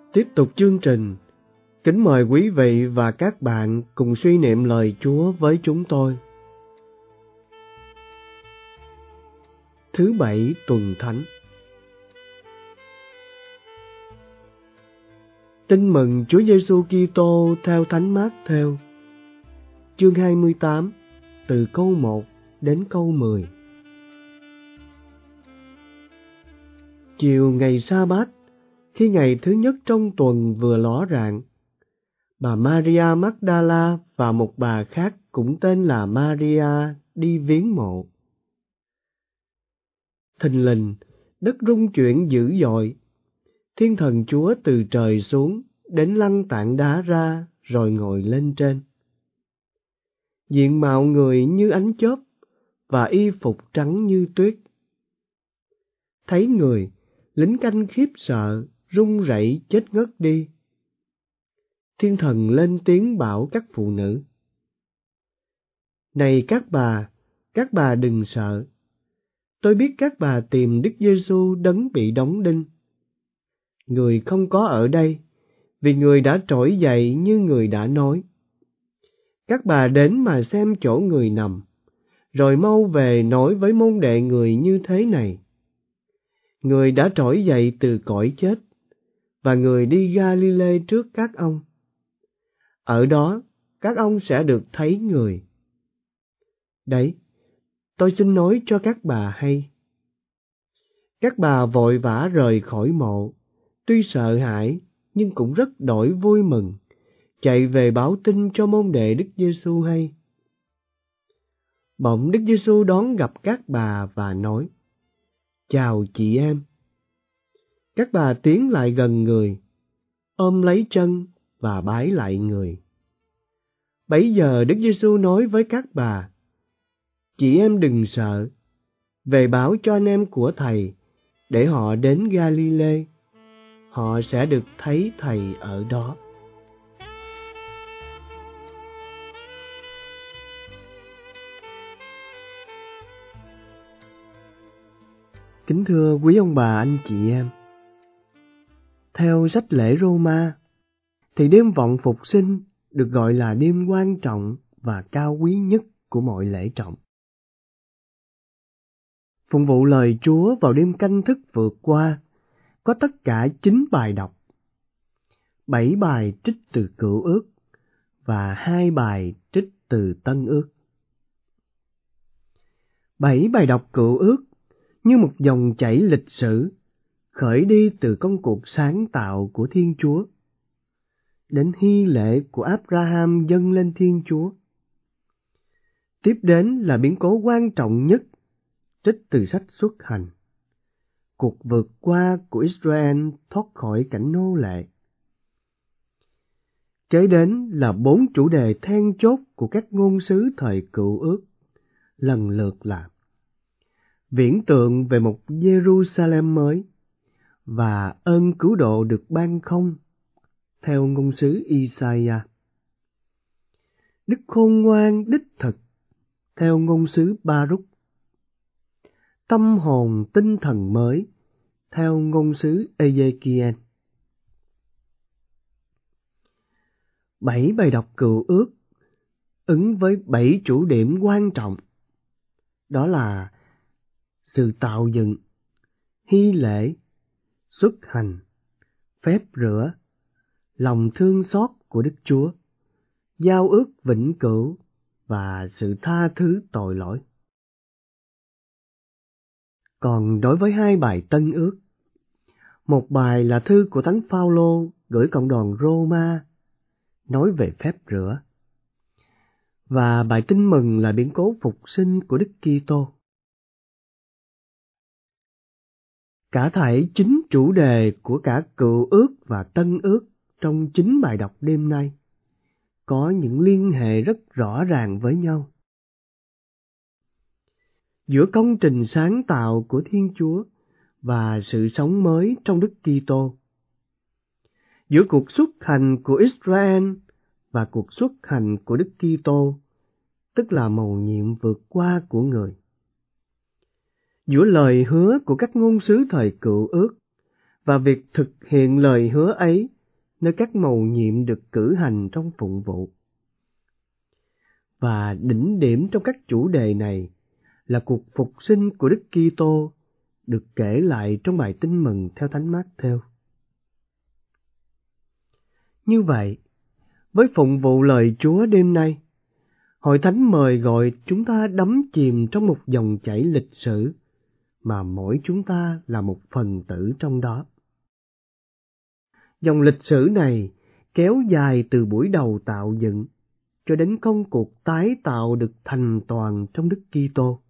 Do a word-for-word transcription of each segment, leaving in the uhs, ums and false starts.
Tiếp tục chương trình, kính mời quý vị và các bạn cùng suy niệm lời Chúa với chúng tôi. Thứ Bảy tuần Thánh. Tin mừng Chúa Giêsu Kitô theo Thánh Mát-thêu, chương hai mươi tám, từ câu một đến câu mười. Chiều ngày Sa-bát, khi ngày thứ nhất trong tuần vừa ló rạng, bà Maria Magdala và một bà khác cũng tên là Maria đi viếng mộ. Thình lình, đất rung chuyển dữ dội. Thiên thần Chúa từ trời xuống, đến lăn tảng đá ra, rồi ngồi lên trên. Diện mạo người như ánh chớp, và y phục trắng như tuyết. Thấy người, lính canh khiếp sợ, run rẩy chết ngất đi. Thiên thần lên tiếng bảo các phụ nữ: Này các bà, các bà đừng sợ. Tôi biết các bà tìm Đức Giêsu đấng bị đóng đinh. Người không có ở đây, vì người đã trỗi dậy như người đã nói. Các bà đến mà xem chỗ người nằm, rồi mau về nói với môn đệ người như thế này: Người đã trỗi dậy từ cõi chết, và người đi Ga-li-lê trước các ông. Ở đó, các ông sẽ được thấy người. Đấy, tôi xin nói cho các bà hay. Các bà vội vã rời khỏi mộ, tuy sợ hãi nhưng cũng rất đổi vui mừng, chạy về báo tin cho môn đệ Đức Giêsu hay. Bỗng Đức Giêsu đón gặp các bà và nói: Chào chị em. Các bà tiến lại gần người, ôm lấy chân và bái lại người. Bấy giờ Đức Giêsu nói với các bà: Chị em đừng sợ, về báo cho anh em của Thầy, để họ đến Ga-li-lê. Họ sẽ được thấy Thầy ở đó. Kính thưa quý ông bà, anh chị em, theo sách lễ Roma, thì đêm vọng phục sinh được gọi là đêm quan trọng và cao quý nhất của mọi lễ trọng. Phụng vụ lời Chúa vào đêm canh thức vượt qua, có tất cả chín bài đọc, bảy bài trích từ Cựu Ước và hai bài trích từ Tân Ước. Bảy bài đọc Cựu Ước như một dòng chảy lịch sử, khởi đi từ công cuộc sáng tạo của Thiên Chúa, đến hy lễ của Abraham dâng lên Thiên Chúa. Tiếp đến là biến cố quan trọng nhất, trích từ sách Xuất Hành, cuộc vượt qua của Israel thoát khỏi cảnh nô lệ. Kế đến là bốn chủ đề then chốt của các ngôn sứ thời Cựu Ước, lần lượt là viễn tượng về một Jerusalem mới và ơn cứu độ được ban không, theo ngôn sứ Isaiah. Đức khôn ngoan đích thực, theo ngôn sứ Baruch. Tâm hồn tinh thần mới, theo ngôn sứ Ezekiel. Bảy bài đọc Cựu Ước ứng với bảy chủ điểm quan trọng, đó là sự tạo dựng, hy lễ, xuất hành, phép rửa, lòng thương xót của Đức Chúa, giao ước vĩnh cửu và sự tha thứ tội lỗi. Còn đối với hai bài Tân Ước, một bài là thư của Thánh Phao-lô gửi cộng đoàn Roma, nói về phép rửa, và bài Tin mừng là biến cố phục sinh của Đức Kitô. Cả thảy chín chủ đề của cả Cựu Ước và Tân Ước trong chín bài đọc đêm nay có những liên hệ rất rõ ràng với nhau. Giữa công trình sáng tạo của Thiên Chúa và sự sống mới trong Đức Kitô, giữa cuộc xuất hành của Israel và cuộc xuất hành của Đức Kitô, tức là mầu nhiệm vượt qua của người, giữa lời hứa của các ngôn sứ thời Cựu Ước và việc thực hiện lời hứa ấy nơi các mầu nhiệm được cử hành trong phụng vụ. Và đỉnh điểm trong các chủ đề này là cuộc phục sinh của Đức Kitô được kể lại trong bài Tin mừng theo Thánh Mát-thêu. Như vậy, với phụng vụ lời Chúa đêm nay, Hội Thánh mời gọi chúng ta đắm chìm trong một dòng chảy lịch sử mà mỗi chúng ta là một phần tử trong đó. Dòng lịch sử này kéo dài từ buổi đầu tạo dựng cho đến công cuộc tái tạo được thành toàn trong Đức Kitô.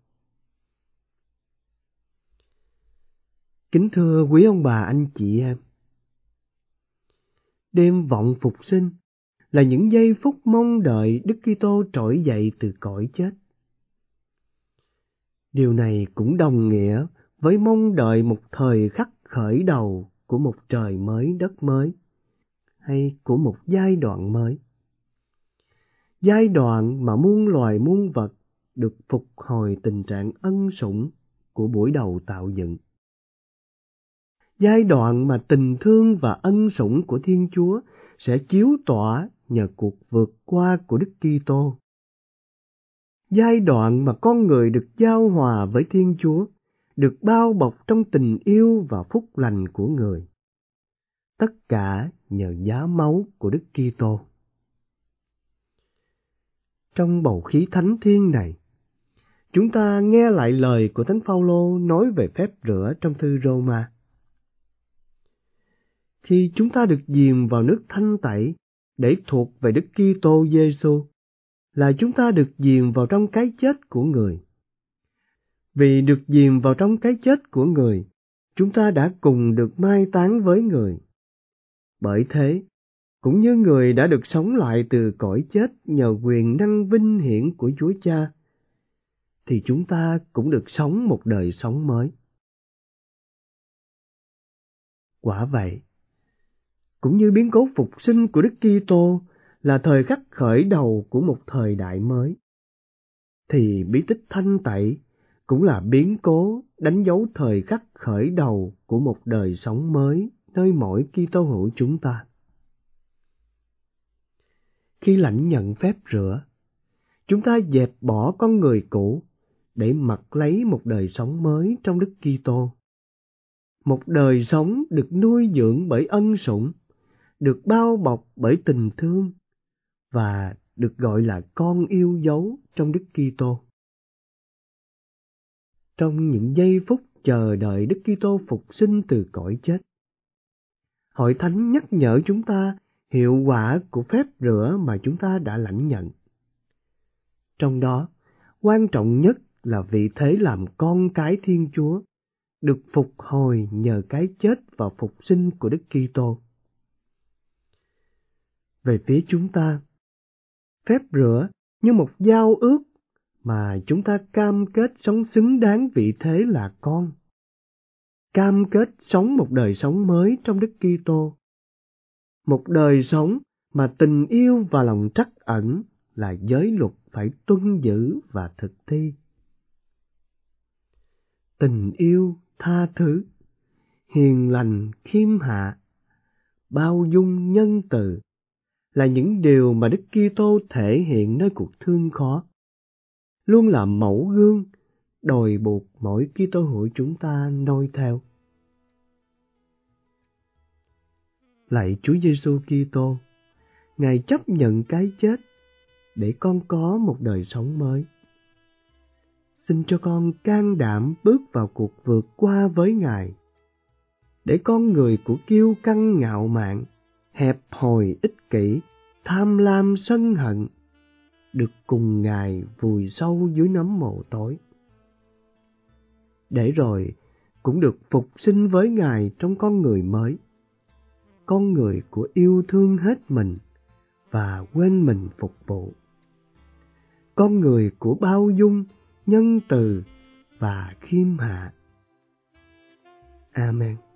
Kính thưa quý ông bà anh chị em, đêm vọng phục sinh là những giây phút mong đợi Đức Kitô trỗi dậy từ cõi chết. Điều này cũng đồng nghĩa với mong đợi một thời khắc khởi đầu của một trời mới đất mới, hay của một giai đoạn mới. Giai đoạn mà muôn loài muôn vật được phục hồi tình trạng ân sủng của buổi đầu tạo dựng. Giai đoạn mà tình thương và ân sủng của Thiên Chúa sẽ chiếu tỏa nhờ cuộc vượt qua của Đức Kitô. Giai đoạn mà con người được giao hòa với Thiên Chúa, được bao bọc trong tình yêu và phúc lành của người. Tất cả nhờ giá máu của Đức Kitô. Trong bầu khí thánh thiêng này, chúng ta nghe lại lời của Thánh Phaolô nói về phép rửa trong thư Roma. Khi chúng ta được dìm vào nước thanh tẩy để thuộc về Đức Kitô Giêsu, là chúng ta được dìm vào trong cái chết của người. Vì được dìm vào trong cái chết của người, chúng ta đã cùng được mai táng với người. Bởi thế, cũng như người đã được sống lại từ cõi chết nhờ quyền năng vinh hiển của Chúa Cha, thì chúng ta cũng được sống một đời sống mới. Quả vậy, cũng như biến cố phục sinh của Đức Kitô là thời khắc khởi đầu của một thời đại mới, thì bí tích thanh tẩy cũng là biến cố đánh dấu thời khắc khởi đầu của một đời sống mới nơi mỗi Kitô hữu chúng ta. Khi lãnh nhận phép rửa, chúng ta dẹp bỏ con người cũ để mặc lấy một đời sống mới trong Đức Kitô. Một đời sống được nuôi dưỡng bởi ân sủng, được bao bọc bởi tình thương và được gọi là con yêu dấu trong Đức Kitô. Trong những giây phút chờ đợi Đức Kitô phục sinh từ cõi chết, Hội Thánh nhắc nhở chúng ta hiệu quả của phép rửa mà chúng ta đã lãnh nhận. Trong đó, quan trọng nhất là vị thế làm con cái Thiên Chúa, được phục hồi nhờ cái chết và phục sinh của Đức Kitô. Về phía chúng ta, phép rửa như một giao ước mà chúng ta cam kết sống xứng đáng vị thế là con. Cam kết sống một đời sống mới trong Đức Kitô. Một đời sống mà tình yêu và lòng trắc ẩn là giới luật phải tuân giữ và thực thi. Tình yêu, tha thứ, hiền lành, khiêm hạ, bao dung, nhân từ là những điều mà Đức Kitô thể hiện nơi cuộc thương khó, luôn là mẫu gương đòi buộc mỗi Kitô hữu chúng ta noi theo. Lạy Chúa Giêsu Kitô, Ngài chấp nhận cái chết để con có một đời sống mới. Xin cho con can đảm bước vào cuộc vượt qua với Ngài, để con người của kiêu căng ngạo mạn, hẹp hòi ích kỷ, tham lam sân hận, được cùng Ngài vùi sâu dưới nấm mồ tối. Để rồi cũng được phục sinh với Ngài trong con người mới, con người của yêu thương hết mình và quên mình phục vụ, con người của bao dung, nhân từ và khiêm hạ. Amen.